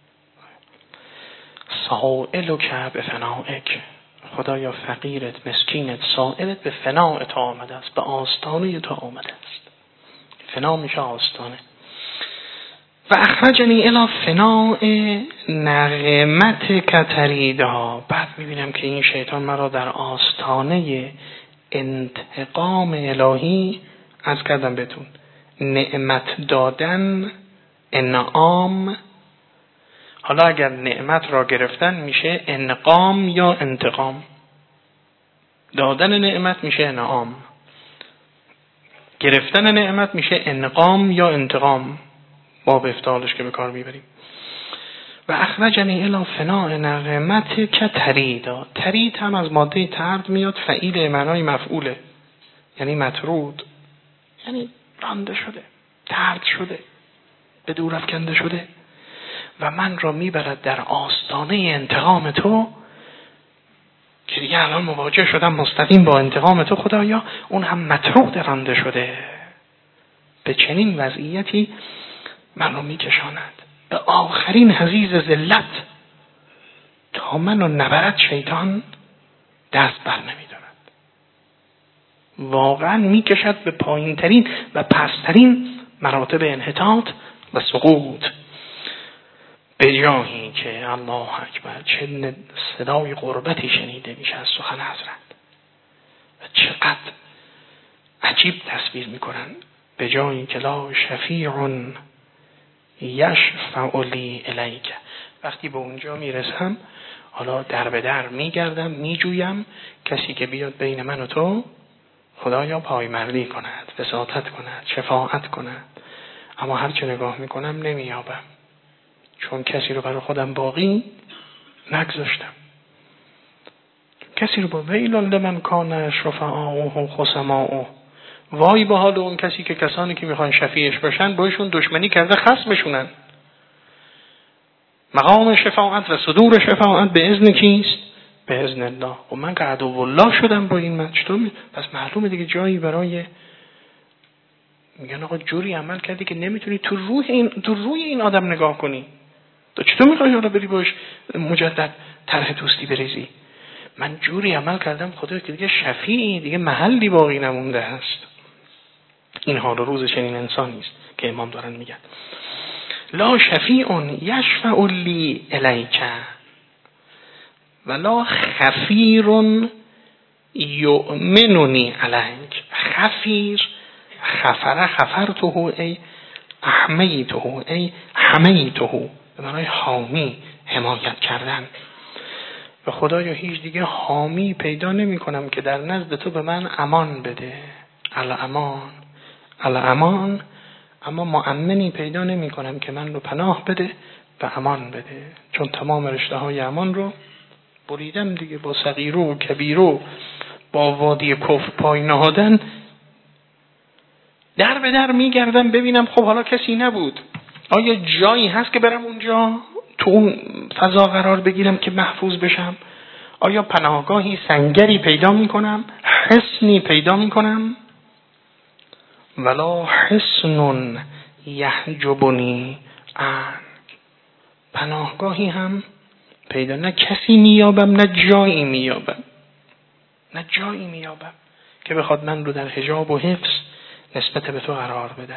سائل و که به فنائک. خدایا فقیرت، مسکینت، سائلت به فناء تا آمده است، به آستانه تا آمده است. فنا میشه آستانه. و اخرجنی الی فناء نغمت کتریدا. بعد میبینم که این شیطان مرا در آستانه انتقام الهی، از کردم بهتون نعمت دادن، انعام. حالا اگر نعمت را گرفتن میشه انقام یا انتقام. دادن نعمت میشه انعام، گرفتن نعمت میشه انقام یا انتقام، باب افتعالش که به کار میبریم. و اخرجنی الی فناء نغمت که تریدا. ترید هم از ماده طرد میاد، فعیل معنای مفعوله، یعنی مطرود، یعنی رانده شده، طرد شده، به دور افکنده شده. و من را میبرد در آستانه انتقام تو، که دیگه الان مواجه شدم مستقیم با انتقام تو خدایا. اون هم مطرود، رانده شده. به چنین وضعیتی من رو میکشاند به آخرین حضیض ذلت، تا منو نبرد شیطان دست بر نمیدارد. واقعا میکشد به پایین ترین و پسترین مراتب انحطاط و سقوط. به جایی که الله اکبر چه صدای قربتی شنیده میشه از سخن حضرت و چقدر عجیب تصویر میکنن. به جایی که لا شفیع یشفع لی الیک. وقتی به اونجا میرسم حالا در به در میگردم، میجویم کسی که بیاد بین من و تو خدایا پایمردی کند، وساطت کند، شفاعت کند. اما هر چه نگاه میکنم نمیابم، چون کسی رو برای خودم باقی نگذاشتم. کسی رو با ویل لمن کان شفعاؤه خصماؤه. وای به حال اون کسی که کسانی که میخوان شفیعش باشن باشون دشمنی کرده، خصمشونن. مقام شفاعت و صدور شفاعت به اذن کیست؟ به اذن الله. و من که عدو الله شدم با این من چطور می... پس معلومه دیگه جایی برای، میگن آقا جوری عمل کردی که نمیتونی تو روح این تو روی این آدم نگاه کنی. تو چطور میخوای حالا بری باش مجدد طرح دوستی بریزی؟ من جوری عمل کردم خدا که دیگه شفیعی، دیگه محلی باقی نمونده است. این حال و روز چنین انسانی است که امام دارن میگن لا شفیع یشفع لی الیک ولا خفیر یؤمننی علیک. خفیر، خفر خفرته ای احمیته ای حمیته، به معنای حامی، حمایت کردن. و خدایا هیچ دیگه حامی پیدا نمی کنم که در نزد تو به من امان بده. الامان الامان. اما مؤمنی پیدا نمی کنم که من رو پناه بده و امان بده، چون تمام رشته های امان رو بریدم دیگه. با صغیرو و کبیرو، با وادی کفر پای نهادن، در به در می گردم ببینم خب حالا کسی نبود، آیا جایی هست که برم اونجا تو اون فضا قرار بگیرم که محفوظ بشم؟ آیا پناهگاهی، سنگری پیدا می کنم؟ حصنی پیدا می کنم؟ ولا حصن یحجبنی عنک. پناهگاهی هم پیدا، نه کسی میابم نه جایی میابم، نه جایی میابم که بخواد من رو در حجاب و حفظ نسبت به تو قرار بده.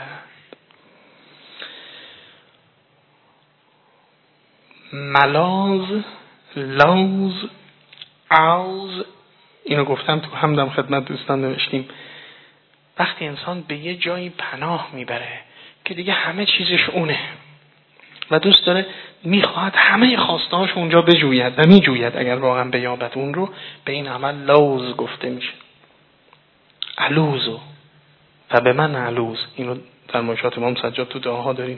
ملاذ، لوز، عوز، اینو گفتم تو همدم خدمت دوستان نوشتیم. وقتی انسان به یه جایی پناه میبره که دیگه همه چیزش اونه و دوست داره، میخواهد همه خواستهاش اونجا بجوید و میجوید اگر واقعا بیابد اون رو، به این عمل لوز گفته میشه. علوزو و به من علوز، اینو در منشات امام سجاد تو دعاها داریم.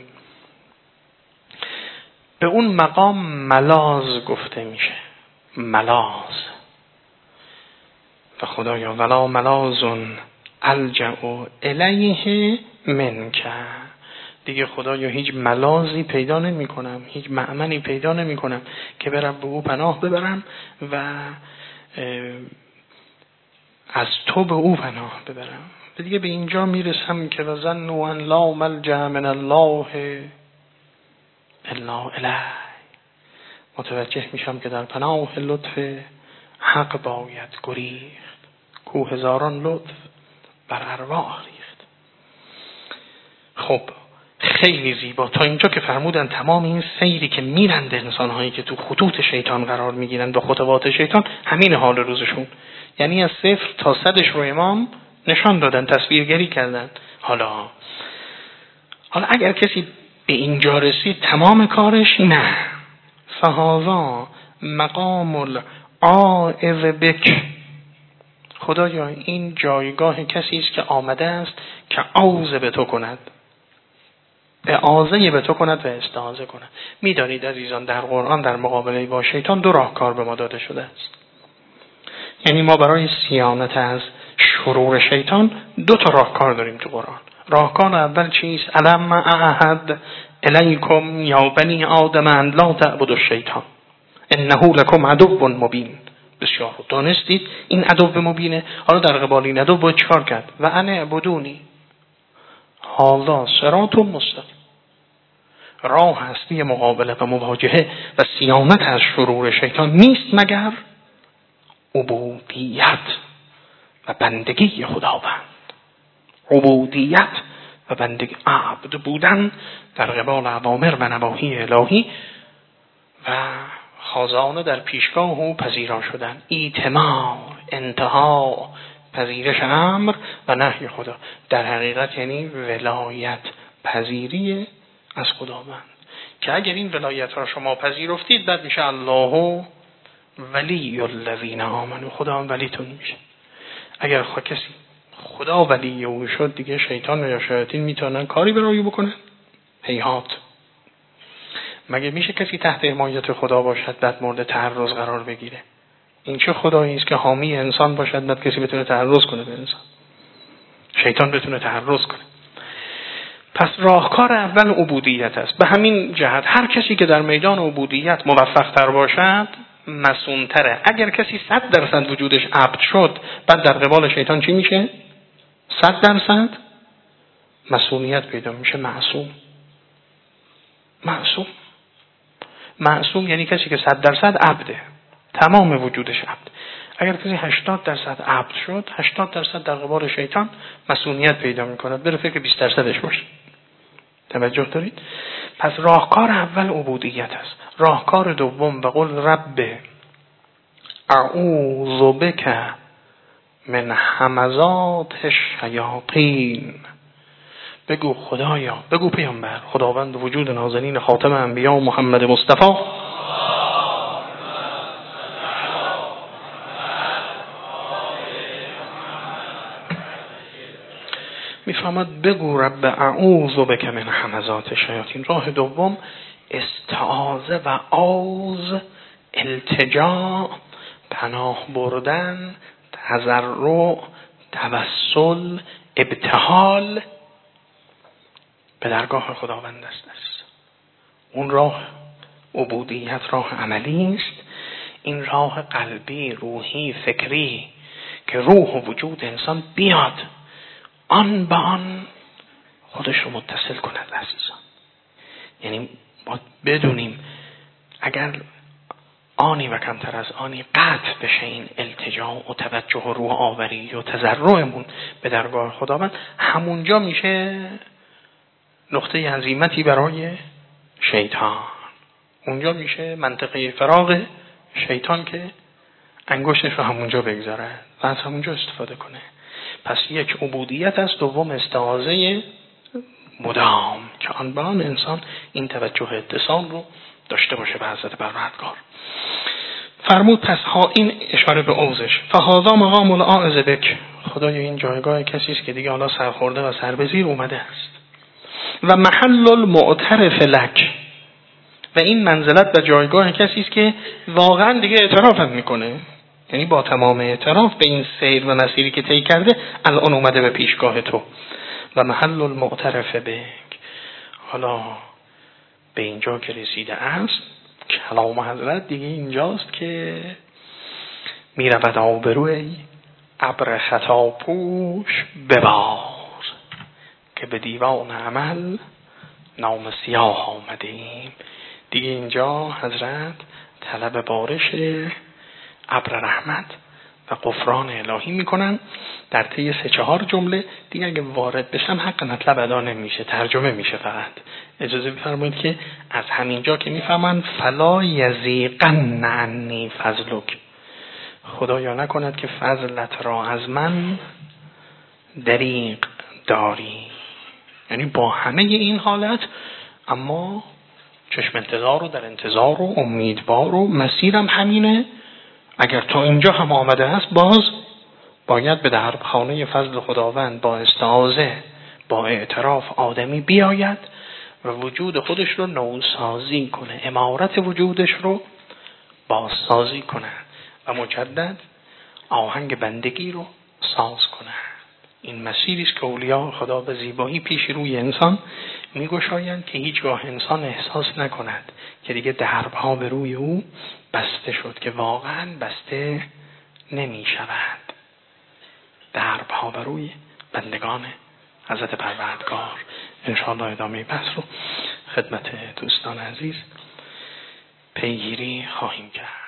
به اون مقام ملاذ گفته میشه. ملاذ. و خدایا ولا ملازن الجأ الیه منک، دیگه خدایا هیچ ملازی پیدا نمی کنم، هیچ مأمنی پیدا نمی کنم که برم به او پناه ببرم و از تو به او پناه ببرم. و دیگه به اینجا میرسم که وظنوا ان لا ملجأ من الله الا الیه، متوجه میشم که در پناه لطف حق باید گریخت، کو هزاران لطف بر ارواح ریخت. خب خیلی زیبا تا اینجا که فرمودن تمام این سیری که میرند انسان‌هایی که تو خطوط شیطان قرار میگیرند و خطوات شیطان، همین حال روزشون، یعنی از صفر تا صدش رو امام نشان دادن، تصویرگری کردن. حالا حالا اگر کسی به اینجا رسید تمام کارش نه، فهذا مقام العاعظ بک، خدایا این جایگاه کسی است که آمده است که عوض به تو کند، اعاظه به تو کند و استعاذه کند. میدانید عزیزان در قرآن در مقابله با شیطان دو راهکار به ما داده شده است. یعنی ما برای صیانت از شرور شیطان دو تا راهکار داریم تو قرآن. راهکار اول چیست؟ الم اعهد الیکم یا بنی آدم ان لا تعبدوا الشیطان انه لکم عدو مبین. بسیار دانستید این عدو مبینه. حالا در قبال این عدو باید چیکار کرد؟ و ان اعبدونی هذا صراط مستقیم. راه هستی مقابله و مواجهه و صیانت از شرور شیطان نیست مگر عبودیت و بندگی خداوند، عبودیت و بندگی، عبد بودن در قبال اوامر و نواهی الهی و خاضعانه در پیشگاه او پذیرا شدن، ایتمار، انتها، پذیرش امر و نهی خدا، در حقیقت یعنی ولایت پذیری از خداوند، که اگر این ولایت را شما پذیرفتید بعد میشه الله ولی الذین آمنوا، خدا هم ولیتون میشه. اگر خود کسی خدا ولی او شد دیگه شیطان یا شیاطین میتونن کاری برای او بکنن؟ هیهات. مگه میشه کسی تحت حمایت خدا باشد بعد مورد تعرض قرار بگیره؟ این چه خدایی است که حامی انسان باشد بعد کسی بتونه تعرض کنه به انسان؟ شیطان بتونه تعرض کنه. پس راهکار اول عبودیت است. به همین جهت هر کسی که در میدان عبودیت موفق تر باشد مسئول تره. اگر کسی صد درصد وجودش عبد شد بعد در قبال شیطان چی میشه؟ صد درصد مسئولیت پیدا میشه. معصوم. معصوم معصوم یعنی کسی که صد درصد عبده، تمام وجودش عبد. اگر کسی هشتاد درصد عبد شد، هشتاد درصد در قبال شیطان مسئولیت پیدا میکنه، بره فکر بیست درصدش باشه. توجه دارید؟ پس راهکار اول عبودیت است. راهکار دوم و قل رب اعوذ بک من همزات الشیاطین، بگو خدایا، بگو پیامبر، خداوند وجود نازنین خاتم انبیا محمد مصطفی میفهمد بگو رب اعوذ بک من همزات الشیاطین. راه دوم استعاذه و عوذ، التجا، پناه بردن، تضرع، توسل، ابتهال به درگاه خداوند است. اون راه عبودیت راه عملی است. این راه قلبی، روحی، فکری که روح و وجود انسان بیاد آن به آن خودش رو متصل کند عزیزان. یعنی ما بدونیم اگر آنی و کمتر از آنی قطع بشه این التجا و توجه و روح آوری و تضرعمون به درگاه خداوند، همونجا میشه نقطه هزیمتی برای شیطان. اونجا میشه منطقه فراغ شیطان که انگشتش رو همونجا بگذاره و از همونجا استفاده کنه. پس یک عبودیت است، دوم استعاذه مدام که آن به آن انسان این توجه اتصال رو داشته باشه به حضرت پروردگار. فرمود پس ها، این اشاره به اوزش، فهذا مقام العاعظ بک، خدای این جایگاه کسی است که دیگه حالا سرخورده و سربزیر اومده است، و محل المعترف لک، و این منزلت و جایگاه کسی است که واقعا دیگه اعتراف میکنه، یعنی با تمام اعتراف به این سیر و مسیری که طی کرده الان اومده به پیشگاه تو و محل المعترف به. حالا به اینجا که رسیده است کلام حضرت دیگه اینجاست که می رود آبروی ابر خطا پوش ببار که به دیوان عمل نام سیاه آمدیم. دیگه اینجا حضرت طلب بارش ابر رحمت و غفران الهی میکنن در طی سه چهار جمله. دیگه اگه وارد بشم حق مطلب ادا نمیشه، ترجمه میشه. فقط اجازه بفرمایید که از همینجا که میفهمن فلا یزیقن عنی فضلک، خدایا نکند که فضلت را از من دریغ داری. یعنی با همه این حالت اما چشم انتظار و در انتظار و امیدوار و مسیرم همینه. اگر تا اینجا هم آمده است باز باید به درخانه فضل خداوند با استعاذه با اعتراف آدمی بیاید و وجود خودش رو نوسازی کنه، عمارت وجودش رو بازسازی کنه و مجدد آهنگ بندگی رو ساز کنه. این مسیری است که اولیاء خدا به زیبایی پیش روی انسان میگشایند که هیچگاه انسان احساس نکند که دیگه درها به روی او بسته شد، که واقعا بسته نمی شود. درها به روی بندگان حضرت پروردگار. انشاءالله ادامه بحث رو خدمت دوستان عزیز پیگیری خواهیم کرد.